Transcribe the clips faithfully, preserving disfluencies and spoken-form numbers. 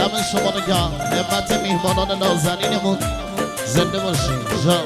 دم شما نگاه همت میهمانان نازنینمون زنده باشین جا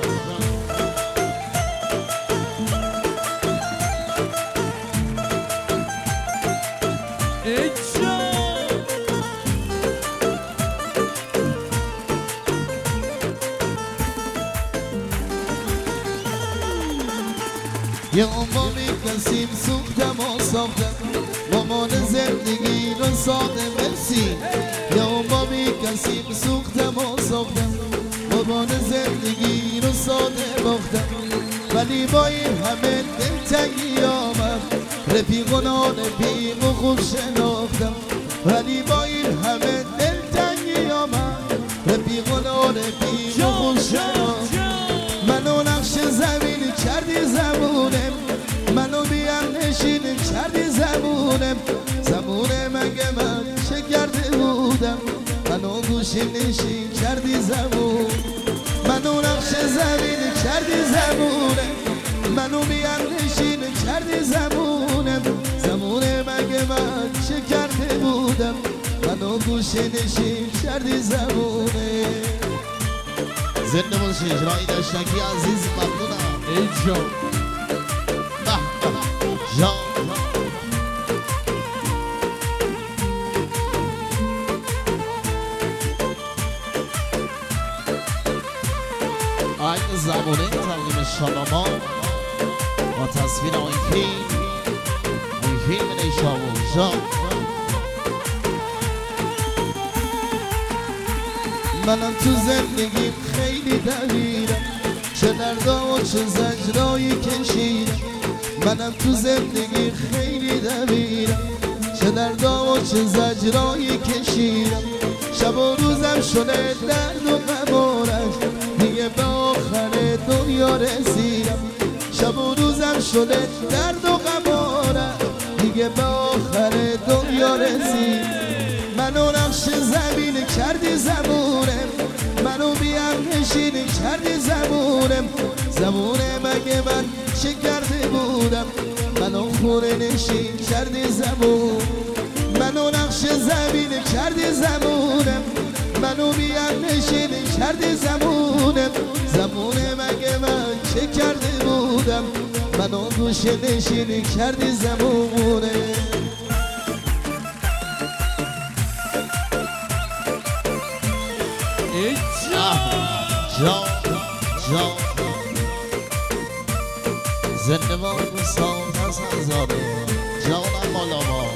یه امامی کسیم سوختم و ساختم مامان زندگی رو ساده مرسی یه امامی کسیم سوختم و ساختم مامان زندگی رو ساده باختم ولی با این همه دلتنگی آمد رفیقان رفیق و خوب شناختم ولی با این همه دلتنگی آمد رفیقان رفیق و خوب شناختم منو نقش زمین کردی زمونم منو بیام نشین کردی زمونم زمونه مگه من چه کرده بودم منو گوشی نشین کردی زمون منو نقش زمین کردی زمونم منو بیام نشین کردی زمونم زمونه مگه من چه کرده بودم منو گوشی نشین کردی زمونه زنده باشی اجرایی داشتنگی عزیز ممنونم ای جان جان آین زمانه تقدیم شانما با تصویر آین فیلم آین فیلم نیشابور جان منم تو زندگیم خیلی دویرم چه دردا و چه زجرایی کشیدم منم تو زندگی خیلی دویرم چه دردا و چه زجرایی کشیدم شب و روزم شده درد و غمارش دیگه به آخر دنیا رسیدم شب و روزم شده درد و غمارش دیگه به آخر دنیا رسیدم منو نقش زمین کردی زمونم منو بیام نشین کردی زمونم زمونه مگه من چه کرده بودم منو خونه نشین کردی زمون منو نقش زمین کردی زمونم منو بیام نشین کردی زمونم زمونه مگه من چه کرده بودم منو گوشه نشین کردی زمونه جان جان زنده باد سال از هزاره جانم مالا ما